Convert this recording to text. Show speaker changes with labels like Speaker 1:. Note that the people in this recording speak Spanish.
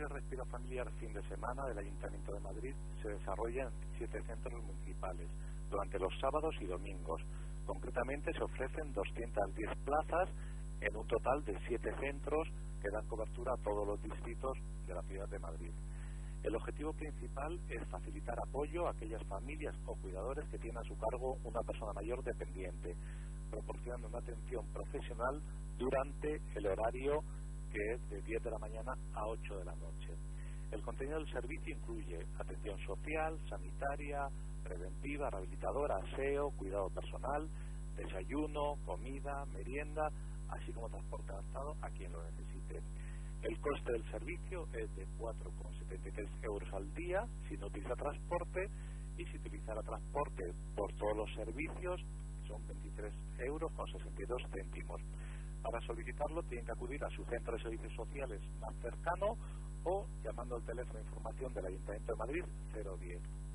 Speaker 1: espacio de respiro familiar fin de semana del Ayuntamiento de Madrid se desarrolla en 7 centros municipales durante los sábados y domingos. Concretamente se ofrecen 210 plazas en un total de 7 centros que dan cobertura a todos los distritos de la ciudad de Madrid. El objetivo principal es facilitar apoyo a aquellas familias o cuidadores que tienen a su cargo una persona mayor dependiente, proporcionando una atención profesional durante el horario que es de 10 de la mañana a 8 de la noche. El contenido del servicio incluye atención social, sanitaria, preventiva, rehabilitadora, aseo, cuidado personal, desayuno, comida, merienda, así como transporte adaptado a quien lo necesite. El coste del servicio es de 4,73 euros al día si no utiliza transporte, y si utilizara transporte por todos los servicios son 23 euros con 62 céntimos. Para solicitarlo tienen que acudir a su centro de servicios sociales más cercano o llamando al teléfono de información del Ayuntamiento de Madrid 010.